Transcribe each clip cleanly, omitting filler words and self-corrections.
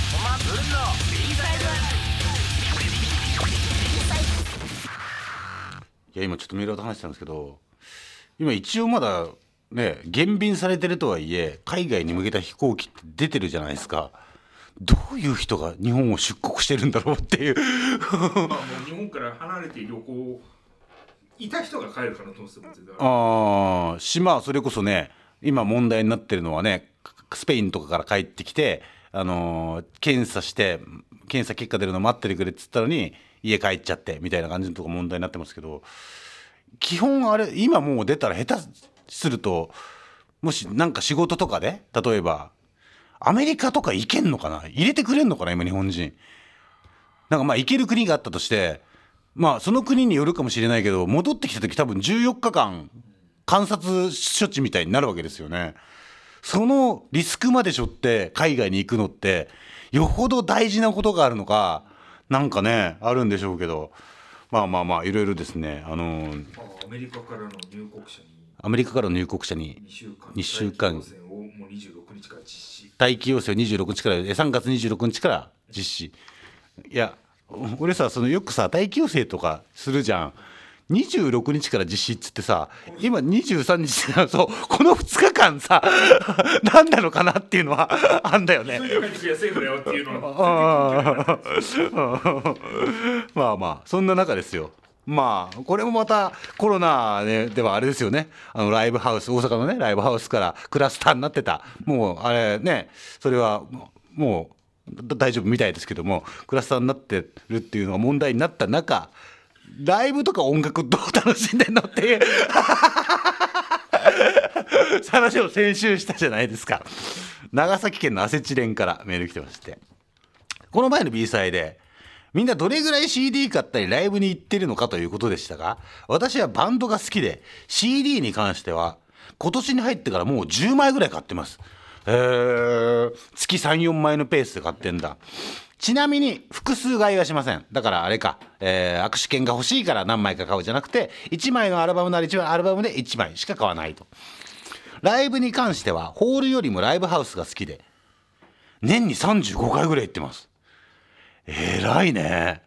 ブルンの B サイド。 いや今ちょっとメールで話したんですけど、今一応まだね減便されてるとはいえ海外に向けた飛行機って出てるじゃないですか。どういう人が日本を出国してるんだろうっていうもう日本から離れて旅行いた人が帰る可能性も全然まあそれこそね今問題になってるのはねスペインとかから帰ってきて、検査して検査結果出るの待っててくれっつったのに家帰っちゃってみたいな感じのとこ問題になってますけど、基本あれ今もう出たら下手するともしなんか仕事とかで例えばアメリカとか行けんのかな、入れてくれんのかな今日本人。なんかまあ行ける国があったとしてまあその国によるかもしれないけど戻ってきた時多分14日間観察処置みたいになるわけですよね。そのリスクまで背負って海外に行くのってよほど大事なことがあるのかなんかねあるんでしょうけど、まあいろいろですね。 アメリカからの入国者にアメリカからの入国者に2週間待機要請をもう26日から実施。 待機要請を26日から3月26日から実施。いや俺さよくさ待機要請とかするじゃん。26日から実施っつってさ今23日だそうこの2日間さ何なのかなっていうのはあんだよね。 そういう感じでセーフだよっていうのはまあそんな中ですよ。まあこれもまたコロナ、ね、ではあれですよね。ライブハウス大阪のねライブハウスからクラスターになってたもうあれねそれはもう大丈夫みたいですけどもクラスターになってるっていうのが問題になった中ライブとか音楽どう楽しんでんのっていう話を先週したじゃないですか。長崎県のアセチレンからメール来てまして、この前の B 祭でみんなどれぐらい CD 買ったりライブに行ってるのかということでしたが、私はバンドが好きで CD に関しては今年に入ってからもう10枚ぐらい買ってます。月 3,4 枚のペースで買ってんだ。ちなみに複数買いはしません。だからあれか、握手券が欲しいから何枚か買うじゃなくて1枚のアルバムなら1枚アルバムで1枚しか買わないと。ライブに関してはホールよりもライブハウスが好きで年に35回ぐらい行ってます。偉いね。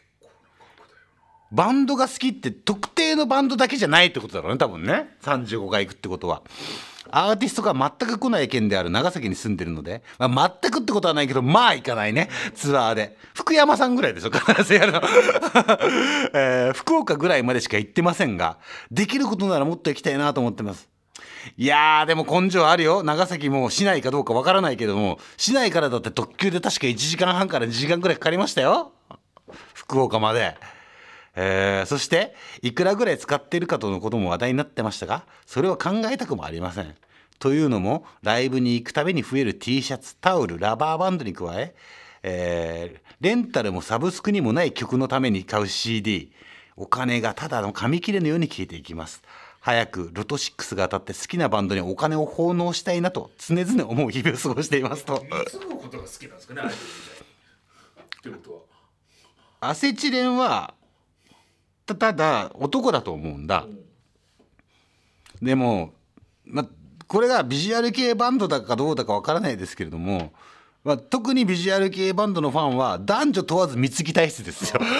バンドが好きって特定のバンドだけじゃないってことだろうね多分ね。35回行くってことはアーティストが全く来ない県である長崎に住んでるので、全くってことはないけどまあ行かないねツアーで。福山さんぐらいでしょ必ずやるの、福岡ぐらいまでしか行ってませんができることならもっと行きたいなと思ってます。いやーでも根性あるよ。長崎も市内かどうかわからないけども市内からだって特急で確か1時間半から2時間ぐらいかかりましたよ福岡まで。そしていくらぐらい使っているかとのことも話題になってましたがそれは考えたくもありません。というのもライブに行くたびに増える T シャツタオルラバーバンドに加えレンタルもサブスクにもない曲のために買う CD お金がただの紙切れのように消えていきます。早くロト6が当たって好きなバンドにお金を奉納したいなと常々思う日々を過ごしていますと。 いつのことが好きなんですかねアイドルみたいってことは。 アセチレンはただ男だと思うんだ。でも、これがビジュアル系バンドだかどうだかわからないですけれども、特にビジュアル系バンドのファンは男女問わず貢ぎ体質ですよ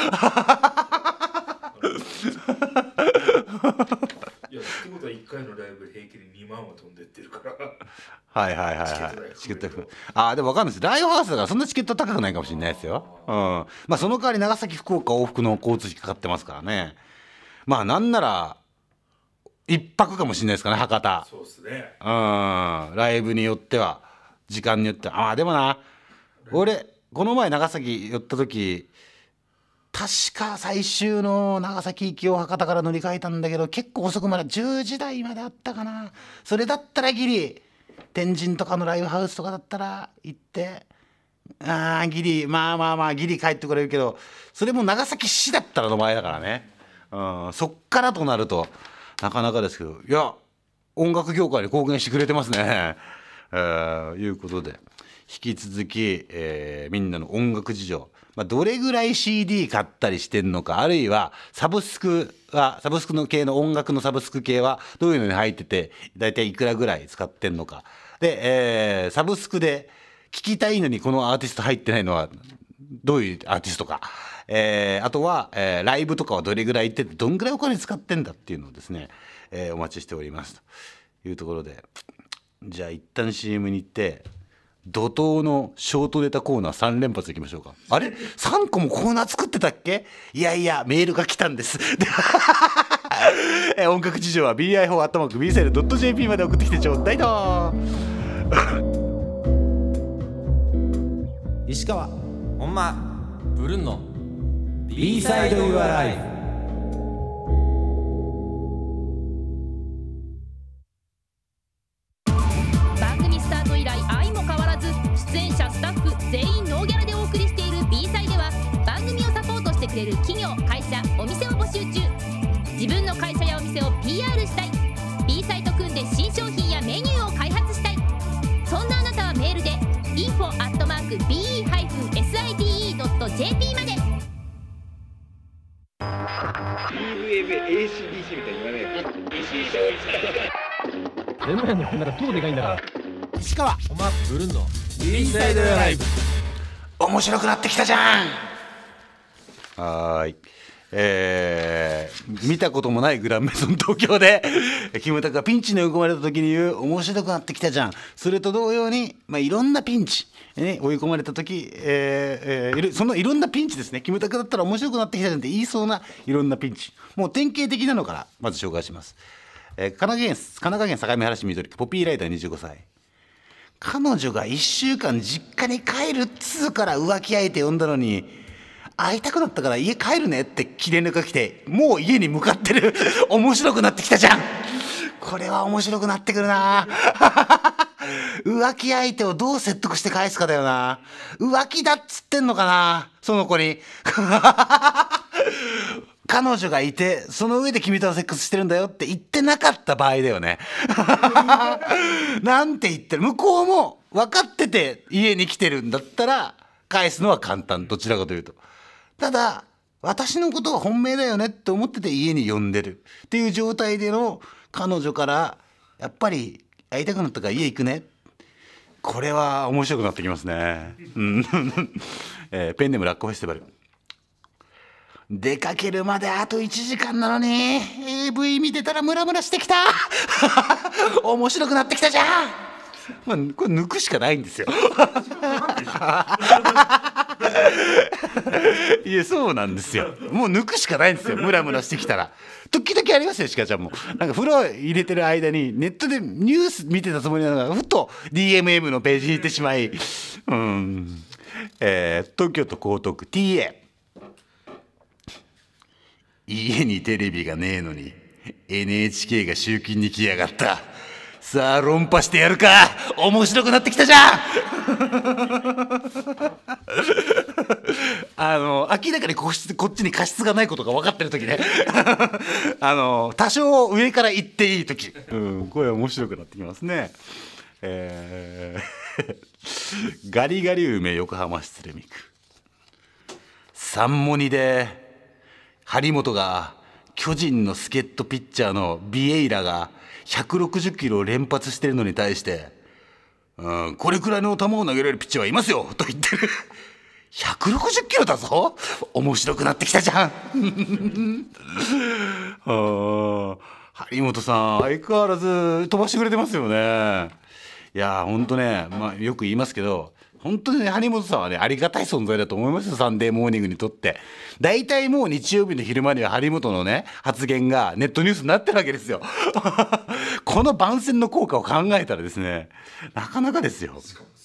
いやってことは1回のライブ平均で2万は飛んでってるからはいチケットでも分かんないです。ライブハウスだからそんなチケット高くないかもしれないですよ。その代わり長崎福岡往復の交通費かかってますからね。なんなら一泊かもしれないですかね博多。 そうですね。 ライブによっては時間によってはでもな俺この前長崎寄った時確か最終の長崎行きを博多から乗り換えたんだけど結構遅くまで10時台まであったかな。それだったらギリ天神とかのライブハウスとかだったら行ってギリギリ帰ってこれるけどそれも長崎市だったらの前だからね。そっからとなるとなかなかですけどいや音楽業界に貢献してくれてますね。いうことで引き続き、みんなの音楽事情、どれぐらい CD 買ったりしてるのかあるいはサブスクの系の音楽のサブスク系はどういうのに入っててだいたいいくらぐらい使ってんのかで、サブスクで聞きたいのにこのアーティスト入ってないのはどういうアーティストか、あとは、ライブとかはどれぐらい行っててどんぐらいお金使ってんだっていうのをですね、お待ちしておりますというところで、じゃあ一旦 CM に行って怒涛のショートネタコーナー3連発いきましょうか。あれ3個もコーナー作ってたっけ？いやいやメールが来たんです音楽事情は bi4@bsl.jp まで送ってきてちょうだいと石川ほんまブルンの B サイド Your Life。 番組スタート以来相も変わらず出演者スタッフ全員ノーギャラでお送りしている B サイでは番組をサポートしてくれる企業会社お店を募集中。自分の会社やお店を PR したい B サイト組んで新商品やメニューを開発したい。そんなあなたはメールで info@be-side.jp まで。 ACDC みたいに言わねえよ。 目の前のなんか超でかいんだから。 石川お前ブルンの B サイド Your Life。 面白くなってきたじゃん。はーい、見たこともないグランメゾン東京でキムタクがピンチに追い込まれた時に言う面白くなってきたじゃん。それと同様に、いろんなピンチ、追い込まれた時、そのいろんなピンチですね。キムタクだったら面白くなってきたじゃんって言いそうないろんなピンチ、もう典型的なのからまず紹介します。神奈川県相模原市緑区ポピーライダー25歳。彼女が1週間実家に帰るっつうから浮気相手呼んだのに、会いたくなったから家帰るねって切れ抜が来て、もう家に向かってる面白くなってきたじゃん。これは面白くなってくるな浮気相手をどう説得して返すかだよな。浮気だっつってんのかなその子に彼女がいてその上で君とはセックスしてるんだよって言ってなかった場合だよねなんて言ってる、向こうも分かってて家に来てるんだったら返すのは簡単、どちらかというと。ただ私のことが本命だよねって思ってて家に呼んでるっていう状態での彼女からやっぱり会いたくなったから家行くね、これは面白くなってきますねペンネームラッコフェスティバル。出かけるまであと1時間なのに AV 見てたらムラムラしてきた面白くなってきたじゃん。これ抜くしかないんですよいやそうなんですよ、もう抜くしかないんですよ。ムラムラしてきたら時々ありますよ。しかちゃんもなんか風呂入れてる間にネットでニュース見てたつもりなのがふと DMM のページに行ってしまい、東京都江東区 TA。 家にテレビがねえのに NHK が集金に来やがった。さあ論破してやるか。面白くなってきたじゃん明らかにこっちに過失がないことが分かってる時ね多少上から言っていい時、これは面白くなってきますね。ガリガリ梅横浜市鶴見区。サンモニで張本が巨人の助っ人ピッチャーのビエイラが160キロを連発してるのに対して、これくらいの球を投げられるピッチャーはいますよと言ってる160キロだぞ。面白くなってきたじゃん張本さん相変わらず飛ばしてくれてますよね。いや本当ね、よく言いますけど本当にね、張本さんはねありがたい存在だと思いますよ。サンデーモーニングにとってだいたいもう日曜日の昼間には張本のね発言がネットニュースになってるわけですよこの番宣の効果を考えたらですね、なかなかですよ。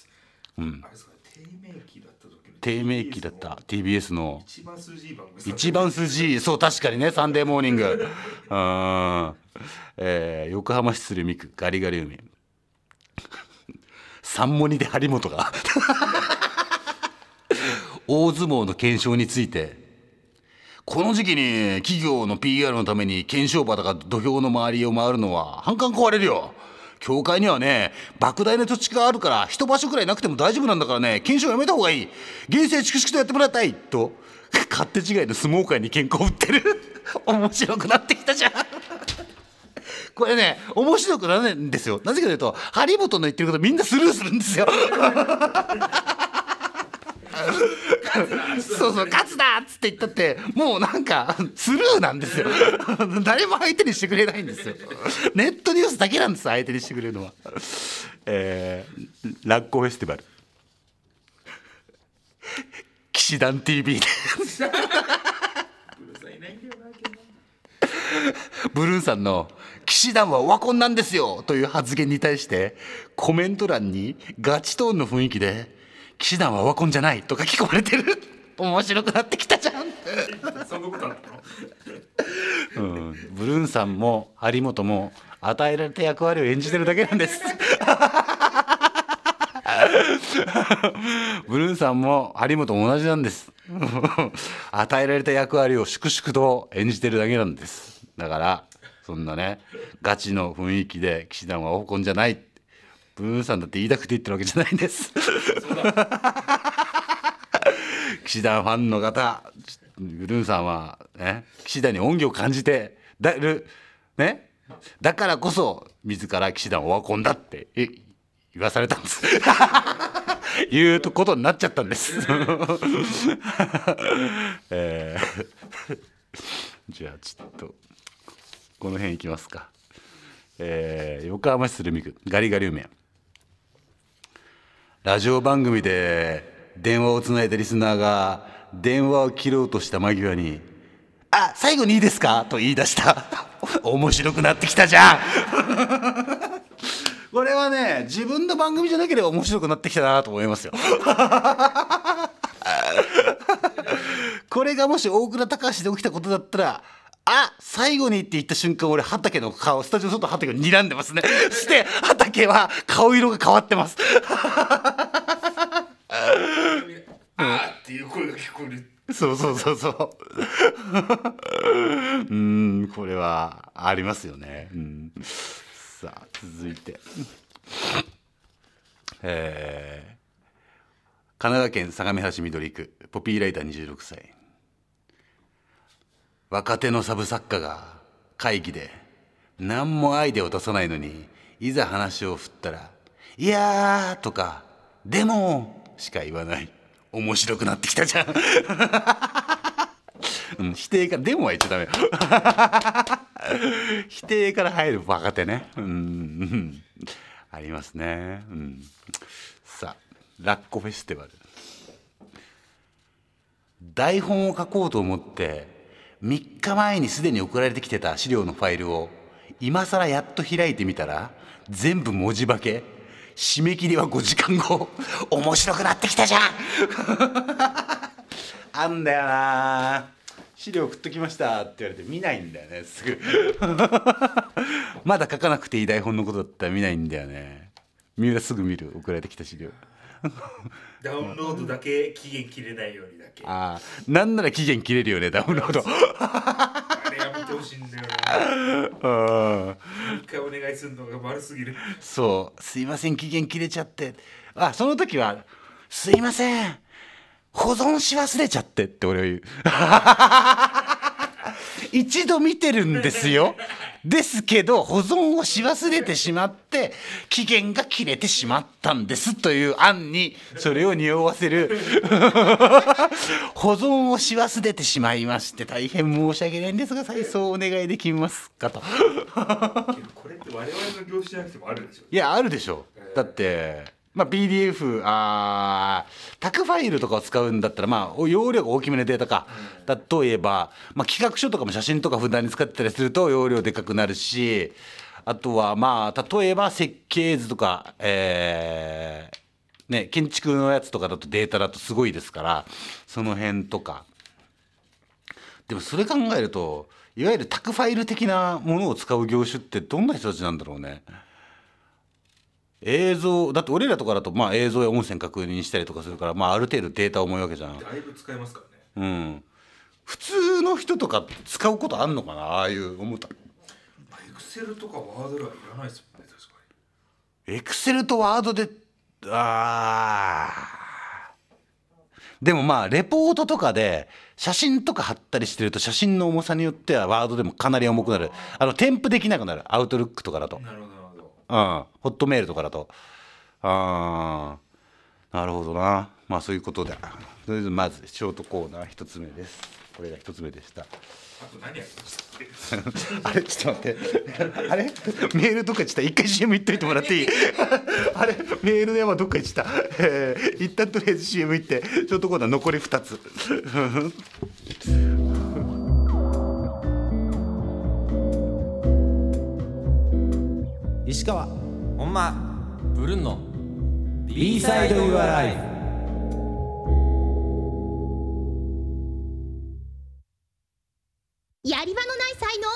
低迷期だった TBS の一番数字、そう確かにね、サンデーモーニング横浜市鶴見区ガリガリ梅サンモニで張本が大相撲の懸賞について、この時期に企業の PR のために懸賞馬が土俵の周りを回るのは反感壊れるよ。協会にはね莫大な土地があるから一場所くらいなくても大丈夫なんだからね、懸賞やめた方がいい、厳正粛々とやってもらいたいと勝手違いの相撲界に喧嘩を売ってる面白くなってきたじゃんこれね面白くならないんですよ。なぜかというと張本の言ってることみんなスルーするんですよそうそう勝つだっつって言ったってもうなんかスルーなんですよ誰も相手にしてくれないんですよ。ネットニュースだけなんです相手にしてくれるのは。ラッコフェスティバル騎士団 TV でブルーンさんの騎士団はオワコンなんですよという発言に対してコメント欄にガチトーンの雰囲気で騎士団はオワコンじゃないとか聞こえてる。面白くなってきたじゃんそんなことあったの、 ブルーンさんも張本も与えられた役割を演じてるだけなんですブルーンさんも張本も同じなんです与えられた役割を粛々と演じてるだけなんです。だからそんなねガチの雰囲気で騎士団はオワコンじゃない、ブルーンさんだって言いたくて言ってるわけじゃないんです騎士団ファンの方、ブルーンさんはね騎士団に恩義を感じてね、だからこそ自ら騎士団オワコンだって言わされたんですいうことになっちゃったんですじゃあちょっとこの辺いきますか。横浜市鶴見区ガリガリ梅ラジオ番組で電話をつないだリスナーが電話を切ろうとした間際にあ最後にいいですかと言い出した面白くなってきたじゃんこれはね自分の番組じゃなければ面白くなってきたなと思いますよこれがもし大倉孝で起きたことだったらあ最後にって言った瞬間俺畑の顔スタジオの外畑を睨んでますねそして畑は顔色が変わってますあーっていう声が聞こえる。 そうこれはありますよね、さあ続いて神奈川県相模原市緑区ポピーライター26歳若手のサブ作家が会議で何もアイデアを出さないのにいざ話を振ったらいやーとかでもしか言わない。面白くなってきたじゃん否定からでもは言っちゃダメ否定から入る若手ねありますね、さあラッコフェスティバル台本を書こうと思って3日前にすでに送られてきてた資料のファイルを今更やっと開いてみたら全部文字化け締め切りは5時間後面白くなってきたじゃんあんだよな資料送っときましたって言われて見ないんだよねすぐまだ書かなくていい台本のことだったら見ないんだよね。三浦すぐ見る送られてきた資料ダウンロードだけ期限切れないようにだけ。 ああなんなら期限切れるよねダウンロードあれやめてほしいんだよな。一回お願いするのが悪すぎる。 そうすいません期限切れちゃってその時はすいません保存し忘れちゃってって俺は言う一度見てるんですよですけど保存をし忘れてしまって期限が切れてしまったんですという案にそれを匂わせる保存をし忘れてしまいまして大変申し訳ないんですが再送お願いできますかとこれって我々の業種じゃなくてもあるでしょ。 いやあるでしょ。だってPDF 宅ファイルとかを使うんだったら容量が大きめのデータか、例えば、企画書とかも写真とか普段に使ってたりすると容量でかくなるしあとは例えば設計図とか、建築のやつとかだとデータだとすごいですからその辺とかでもそれ考えるといわゆる宅ファイル的なものを使う業種ってどんな人たちなんだろうね。映像だって俺らとかだと映像や音声確認したりとかするからある程度データ重いわけじゃん。 だいぶ使えますからね。 普通の人とか使うことあんのかなああいう思ったエクセルとかワードではいらないですもんね確かに。 エクセルとワードででもまあレポートとかで写真とか貼ったりしてると、写真の重さによってはワードでもかなり重くなる。添付できなくなる、アウトルックとかだと。 なるほどなるほど。 ホットメールとかだと。なるほどな。まあそういうことで、とりあえずまずショートコーナー1つ目です。これが1つ目でした。 あと何やりましたっけ？ あれちょっと待ってあれメールどっか行っちゃった。一回 CM 行っといてもらっていい？あれメールの山どっか行っちゃった。一旦とりあえず CM 行って、ショートコーナー残り2つ。 石川ほんまブルンの B サイド Your Life。 やり場のない才能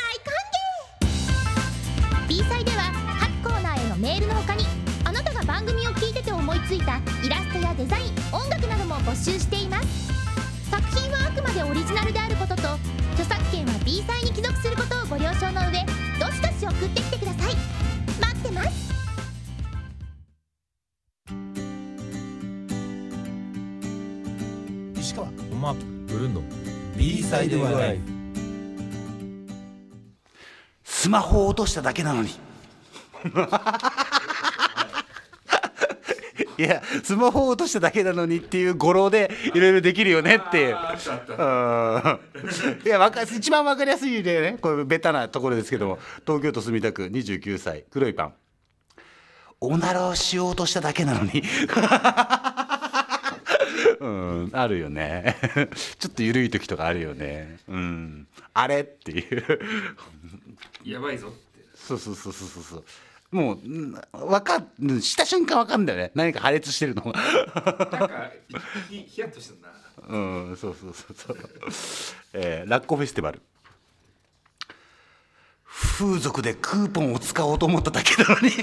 大歓迎。 B サイでは各コーナーへのメールの他に、あなたが番組を聞いてて思いついたイラストやデザイン、音楽なども募集しています。作品はあくまでオリジナルであることと、著作権は B サイに帰属することをご了承の上、どしどし送ってきてください。待ってます。 石川ほんまブルンの B サイド Your Life。 スマホを落としただけなのにいやスマホを落としただけなのにっていう語呂でいろいろできるよねっていう。 あったあった。 いや一番分かりやすいでね、これベタなところですけども、東京都墨田区29歳黒いパン。おならをしようとしただけなのにあるよねちょっと緩い時とかあるよね。あれっていうやばいぞって。 そうもうした瞬間分かるんだよね、何か破裂してるのなんかヒヤッとしたな。 そうラッコフェスティバル。風俗でクーポンを使おうと思っただけなのに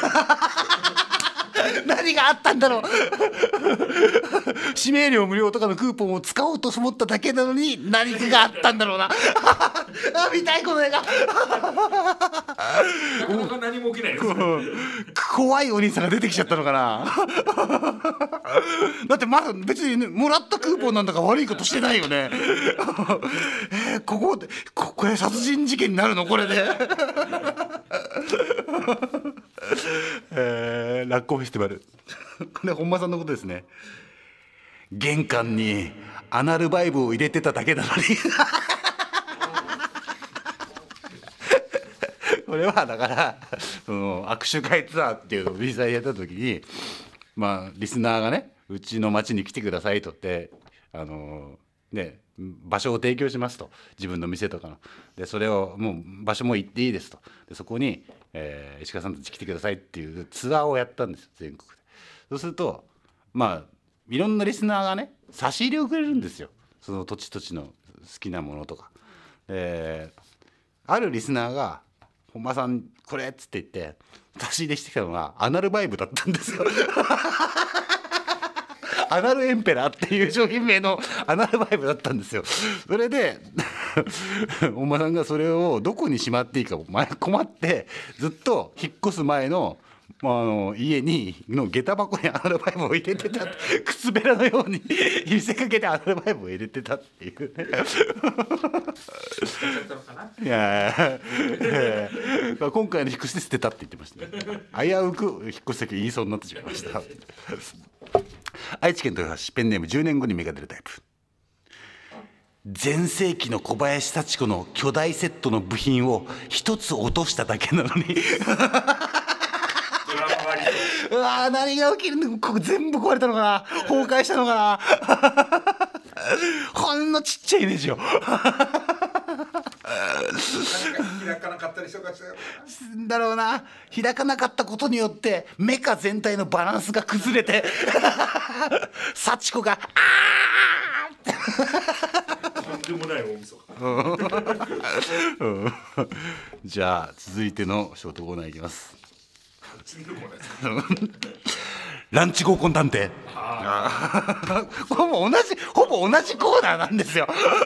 何があったんだろう指名料無料とかのクーポンを使おうと思っただけなのに何かがあったんだろうな見たいこの映画なかなか何も起きないです。 怖いお兄さんが出てきちゃったのかなだってまだ別に、ね、もらったクーポンなんだから悪いことしてないよねこれ殺人事件になるのこれでラッコフェスティバルこれ本間さんのことですね。玄関にアナルバイブを入れてただけなのにこれはだから握手会ツアーっていうのを実際やった時に、リスナーがね、うちの町に来てくださいとって場所を提供しますと、自分の店とかので、それをもう場所も行っていいですと、でそこに、石川さんたち来てくださいっていうツアーをやったんですよ、全国で。そうするといろんなリスナーがね、差し入れをくれるんですよ、その土地土地の好きなものとか。あるリスナーが本間さんこれっつって言って差し入れしてきたのがアナルバイブだったんですよアナルエンペラーっていう商品名のアナルバイブだったんですよ。それで本間さんがそれをどこにしまっていいか困ってずっと引っ越す前の家の下駄箱にアナルバイブを入れてた靴べらのように見せかけてアナルバイブを入れてたっていうねいや今回の引っ越しで捨てたって言ってましたね。危うく引っ越し先言いそうになってしまいました愛知県豊橋ペンネーム10年後に芽が出るタイプ。全盛期の小林幸子の巨大セットの部品を一つ落としただけなのにうわ何が起きるんだ、ここ全部壊れたのかな、崩壊したのかなほんのちっちゃいイメージよ開かなかったりとかしたよだろうな、開かなかったことによってメカ全体のバランスが崩れて幸子がとんでもない大晦日じゃあ続いてのショートコーナーいきます。ランチ合コン探偵これもほぼ同じコーナーなんですよ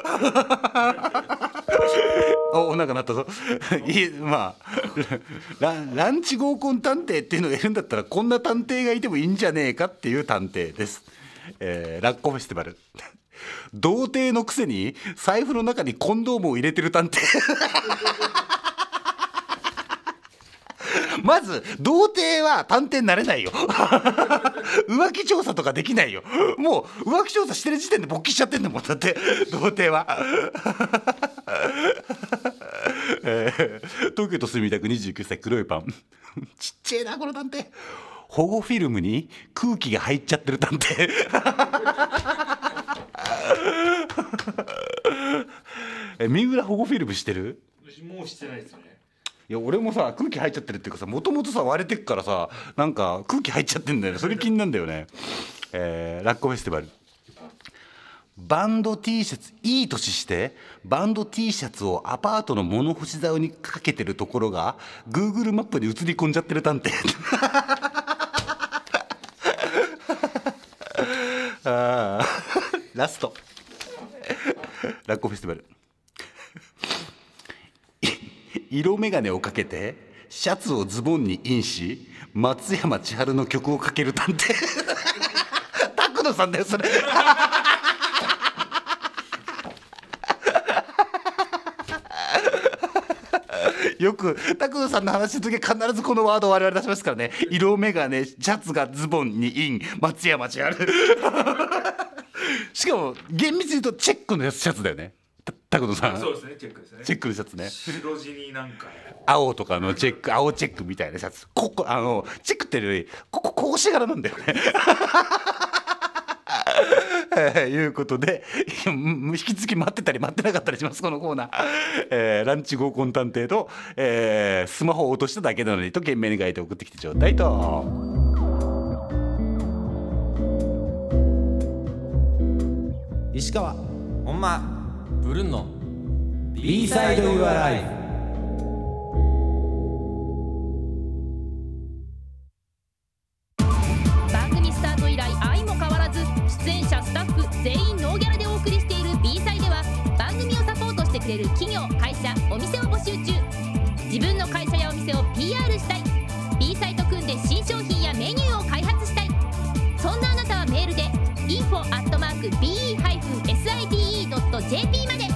お腹鳴ったぞランチ合コン探偵っていうのがいるんだったらこんな探偵がいてもいいんじゃねえかっていう探偵です。 ラッコフェスティバル童貞のくせに財布の中にコンドームを入れてる探偵まず童貞は探偵になれないよ浮気調査とかできないよ。もう浮気調査してる時点で勃起しちゃってんだもん。だって童貞は東京都住みたく29歳黒いパンちっちゃいなこの探偵。保護フィルムに空気が入っちゃってる探偵三浦保護フィルムしてる？ もうしてないですね。 いや俺もさ空気入っちゃってるっていうかさ、もともとさ割れてっからさ、なんか空気入っちゃってんだよね。それ気になんだよね。ラッコフェスティバル、バンド T シャツいい年してバンド T シャツをアパートの物干し竿にかけてるところが Google マップに映り込んじゃってる探偵ラストラッコフェスティバル色眼鏡をかけてシャツをズボンにインし松山千春の曲をかける探偵拓野さんだよそれよく拓野さんの話するときは必ずこのワードを我々出しますからね。色眼鏡シャツがズボンにイン松山千春しかも厳密に言うとチェックのやつシャツだよね。拓野さん。 そうですね、チェックですね。 チェックのシャツね。 白地になんか青とかのチェック、青チェックみたいなシャツ。ここチェックっていうよりここ格子柄なんだよね。いうことで引き続き待ってたり待ってなかったりしますこのコーナー、ランチ合コン探偵と、スマホを落としただけなのにと懸命に書いて送ってきてちょうだいと。 石川ほんまブルンの B サイド Your Life。 番組スタート以来愛も変わらず出演者スタッフ全員ノーギャラでお送りしている B サイでは番組をサポートしてくれる企業会社お店を募集中。自分の会社やお店を PR したい、 B サイと組んで新商品やメニューを開発したい、そんなあなたはメールで info@be-side.jp まで。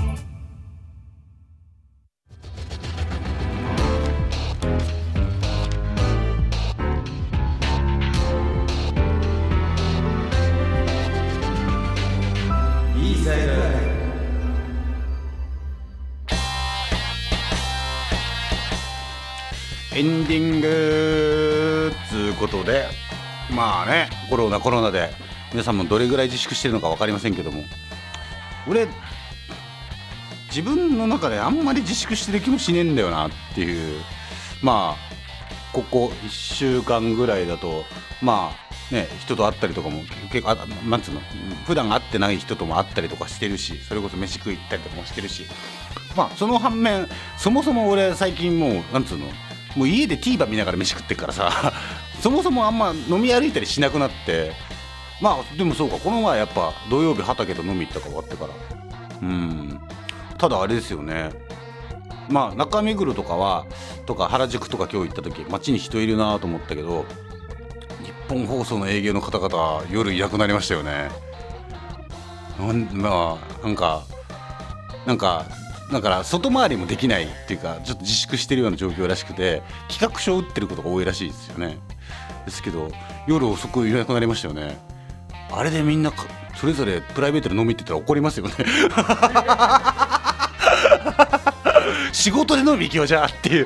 エンディングつうことで、まあねコロナで皆さんもどれぐらい自粛してるのか分かりませんけども、俺自分の中であんまり自粛してる気もしねえんだよなっていう。まあここ1週間ぐらいだとまあね人と会ったりとかも結構なんつうの普段会ってない人とも会ったりとかしてるし、それこそ飯食い行ったりとかもしてるし、まあその反面そもそも俺最近もうなんつうのもう家で TVer 見ながら飯食ってっからさそもそもあんま飲み歩いたりしなくなって、まあでもそうかこの前やっぱ土曜日畑と飲み行ったか終わってからただあれですよね、まあ中目黒とか原宿とか今日行った時街に人いるなと思ったけど、日本放送の営業の方々夜いなくなりましたよね。まあなんかだから外回りもできないっていうかちょっと自粛してるような状況らしくて、企画書を打ってることが多いらしいですよね。ですけど夜遅くいなくなりましたよね。あれでみんなそれぞれプライベートで飲みって言ったら怒りますよね仕事で飲み行きようじゃあっていう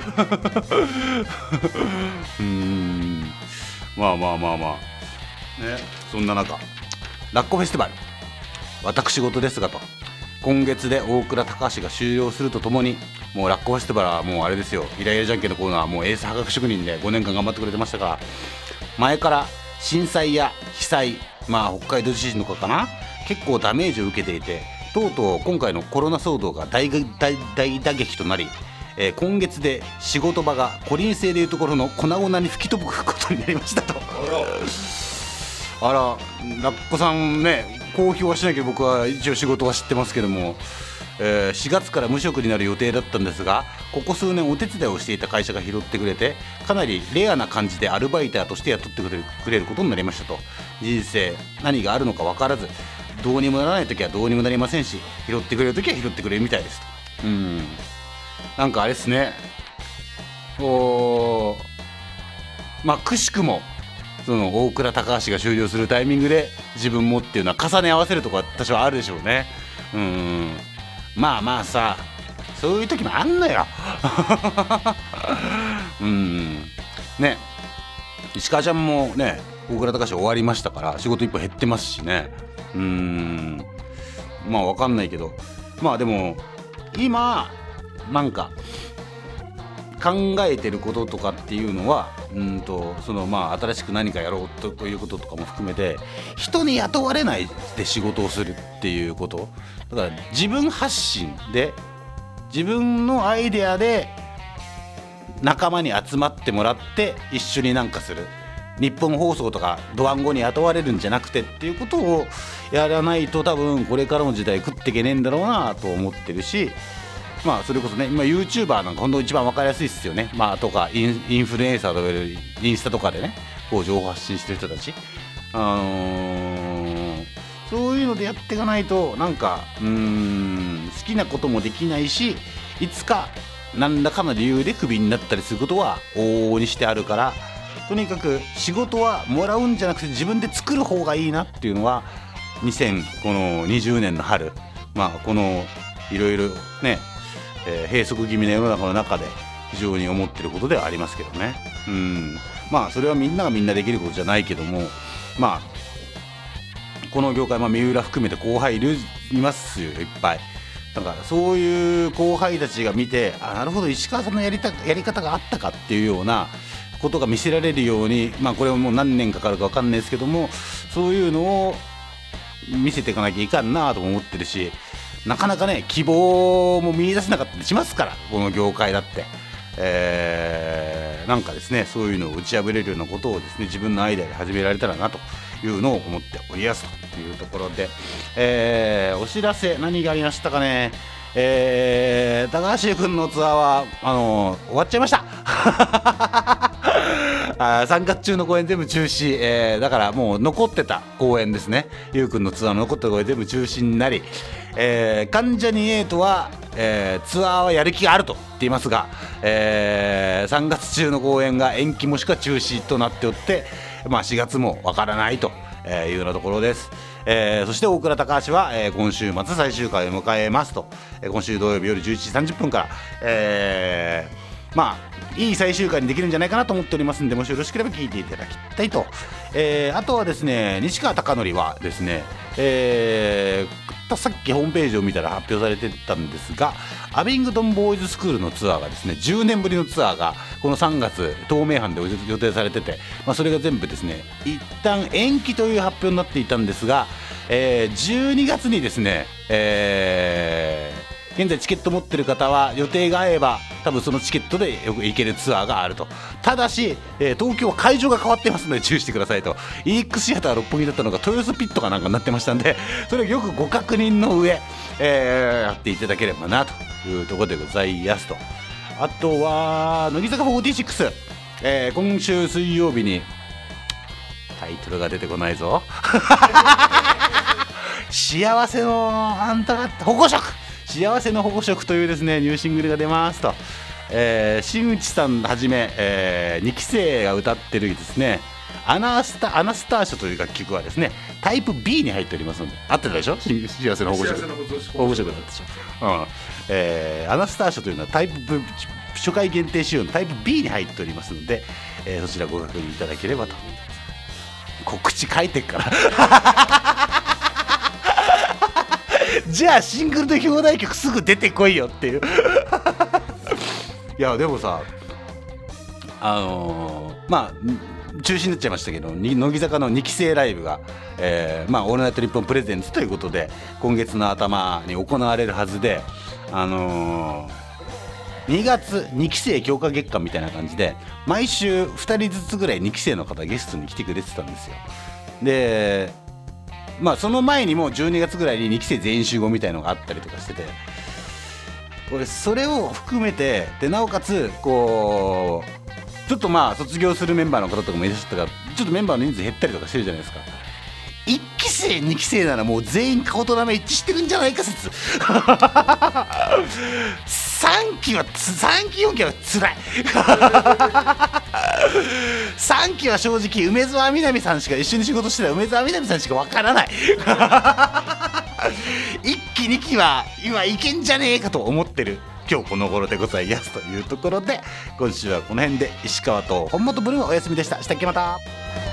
まあね、そんな中ラッコフェスティバル私事ですがと、今月で大倉高橋が終了するとともに、もうラッコフェスティバルはもうあれですよ、イライラじゃんけんのコーナーはもうエース破格職人で5年間頑張ってくれてましたから、前から震災や被災、まあ北海道地震とかかな、結構ダメージを受けていて、とうとう今回のコロナ騒動が大打撃となり、今月で仕事場がコリン星でいうところの粉々に吹き飛ぶことになりましたと。あらラッコさんね、公表はしないけど僕は一応仕事は知ってますけども、 4月から無職になる予定だったんですが、ここ数年お手伝いをしていた会社が拾ってくれて、かなりレアな感じでアルバイターとして雇ってくれることになりましたと。人生何があるのか分からず、どうにもならない時はどうにもなりませんし、拾ってくれる時は拾ってくれるみたいですと。なんかあれですね、まあくしくもその大倉高橋が終了するタイミングで自分もっていうのは重ね合わせるとこは私はあるでしょうね。まあまあさ、そういう時もあんのよね、石川ちゃんもね、大倉高橋終わりましたから仕事一歩減ってますしね。まあ分かんないけど、まあでも今なんか考えてることとかっていうのはそのまあ新しく何かやろうということとかも含めて、人に雇われないで仕事をするっていうこと、だから自分発信で自分のアイデアで仲間に集まってもらって一緒になんかする、日本放送とかドワンゴに雇われるんじゃなくてっていうことをやらないと、多分これからの時代食っていけねえんだろうなと思ってるし、まあそれこそね、今 YouTuber なんか本当一番分かりやすいですよね。まあとかインフルエンサーとかインスタとかでね、こう情報発信してる人たち、そういうのでやっていかないと、なんか好きなこともできないし、いつか何らかの理由でクビになったりすることは往々にしてあるから、とにかく仕事はもらうんじゃなくて自分で作る方がいいなっていうのは2020年の春、まあこのいろいろね、閉塞気味な世の中の中で非常に思ってることではありますけどね。まあそれはみんながみんなできることじゃないけども、まあこの業界、三浦含めて後輩いますよ、いっぱい。だからそういう後輩たちが見て、なるほど石川さんのやり方があったかっていうようなことが見せられるように、まあこれはもう何年かかるか分かんないですけども、そういうのを見せていかなきゃいかんなとも思ってるし、なかなかね希望も見出せなかったりしますから、この業界だって、なんかですね、そういうのを打ち破れるようなことをですね、自分のアイデアで始められたらなというのを思っておりますというところで、お知らせ何がありましたかね。高橋君のツアーは終わっちゃいました3月中の公演全部中止、だからもう残ってた公演ですね、ゆうくんのツアーの残ってた公演全部中止になり、関ジャニ∞は、ツアーはやる気があると言っていますが、3月中の公演が延期もしくは中止となっておって、まあ、4月もわからないというようなところです。そして大倉高橋は、今週末最終回を迎えますと、今週土曜日夜11時30分から、まあいい最終回にできるんじゃないかなと思っておりますので、もしよろしければ聞いていただきたいと。あとはですね、西川貴教はですね、さっきホームページを見たら発表されてたんですが、アビングトンボーイズスクールのツアーがですね、10年ぶりのツアーがこの3月東名阪で予定されてて、それが全部ですね一旦延期という発表になっていたんですが、12月にですね、現在チケット持ってる方は予定が合えば多分そのチケットでよく行けるツアーがあると。ただし、東京は会場が変わってますので注意してくださいと。 EX シアター六本木だったのが豊洲ピットかなんかになってましたんで、それをよくご確認の上、やっていただければなというところでございますと。あとは乃木坂46、今週水曜日にタイトルが出てこないぞ幸せのあんたが保護色、幸せの保護色というですねニューシングルが出ますと。新内さんはじめ、2期生が歌ってるですねアナスターシャという楽曲はですねタイプ B に入っておりますので、合ってたでしょ、幸せの保護色だったでしょ、アナスターシャというのはタイプ初回限定仕様のタイプ B に入っておりますので、そちらご確認いただければと。告知書いてっからじゃあシングルの表題曲すぐ出てこいよっていういやでもさ、まあ中止になっちゃいましたけど、乃木坂の2期生ライブが、オールナイトニッポンプレゼンツということで今月の頭に行われるはずで、2月2期生強化月間みたいな感じで毎週2人ずつぐらい2期生の方ゲストに来てくれてたんですよ。でその前にも12月ぐらいに2期生全員集合みたいのがあったりとかしてて、 俺それを含めてで、なおかつこうちょっとまあ卒業するメンバーの方とかもいらっしゃったから、ちょっとメンバーの人数減ったりとかしてるじゃないですか。1期生2期生ならもう全員顔と名前一致してるんじゃないか説3期4期はつらい3期は正直梅澤美波さんしか、一緒に仕事してた梅澤美波さんしかわからない1期2期は今いけんじゃねえかと思ってる今日この頃でございますというところで、今週はこの辺で石川と本本ブルーのお休みでした。したっけまた。